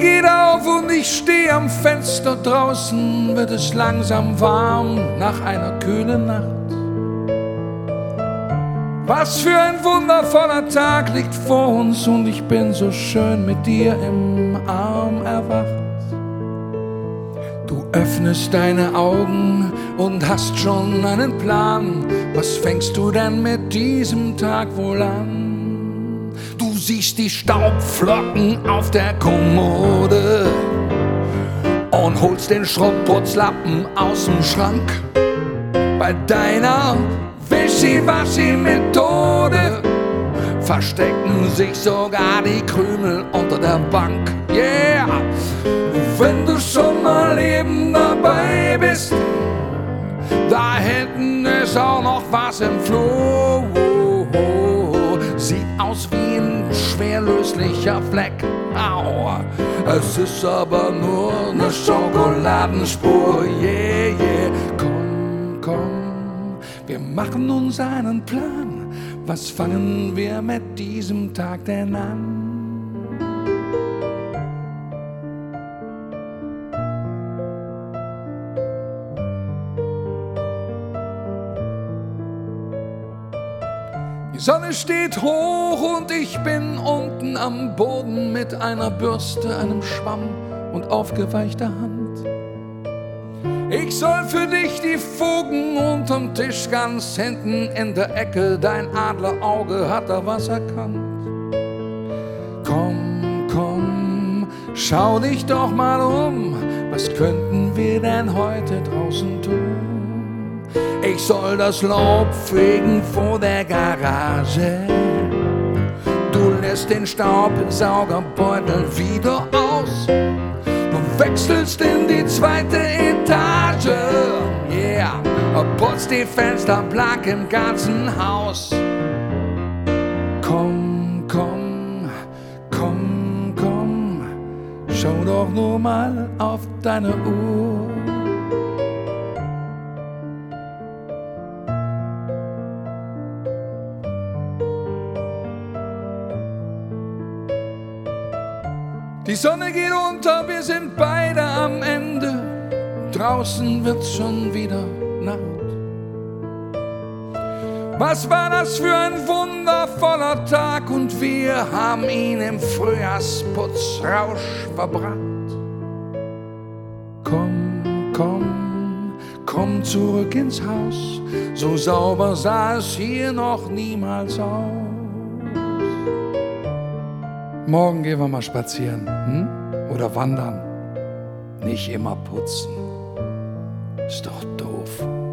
geht auf und ich stehe am Fenster. Draußen wird es langsam warm nach einer kühlen Nacht. Was für ein wundervoller Tag liegt vor uns und ich bin so schön mit dir im Arm erwacht. Du öffnest deine Augen und hast schon einen Plan. Was fängst du denn mit diesem Tag wohl an? Du siehst die Staubflocken auf der Kommode und holst den Schrubbputzlappen aus dem Schrank. Bei deiner Wischiwaschi-Methode verstecken sich sogar die Krümel unter der Bank. Yeah! Wenn du schon mal eben dabei bist, da hinten ist auch noch was im Flur. Sieht aus wie ein schwerlöslicher Fleck. Au. Es ist aber nur eine Schokoladenspur. Yeah, yeah. Komm, komm, wir machen uns einen Plan. Was fangen wir mit diesem Tag denn an? Die Sonne steht hoch und ich bin unten am Boden mit einer Bürste, einem Schwamm und aufgeweichter Hand. Ich soll für dich die Fugen unterm Tisch ganz hinten in der Ecke, dein Adlerauge hat da was erkannt. Komm, komm, schau dich doch mal um, was könnten wir denn heute draußen tun? Ich soll das Laub fegen vor der Garage. Du lässt den Staubsaugerbeutel wieder aus. Du wechselst in die zweite Etage. Yeah, putzt die Fenster blank im ganzen Haus. Komm, komm, komm, komm, schau doch nur mal auf deine Uhr. Die Sonne geht unter, wir sind beide am Ende. Draußen wird's schon wieder Nacht. Was war das für ein wundervoller Tag und wir haben ihn im Frühjahrsputzrausch verbrannt. Komm, komm, komm zurück ins Haus. So sauber sah es hier noch niemals aus. Morgen gehen wir mal spazieren, oder wandern. Nicht immer putzen. Ist doch doof.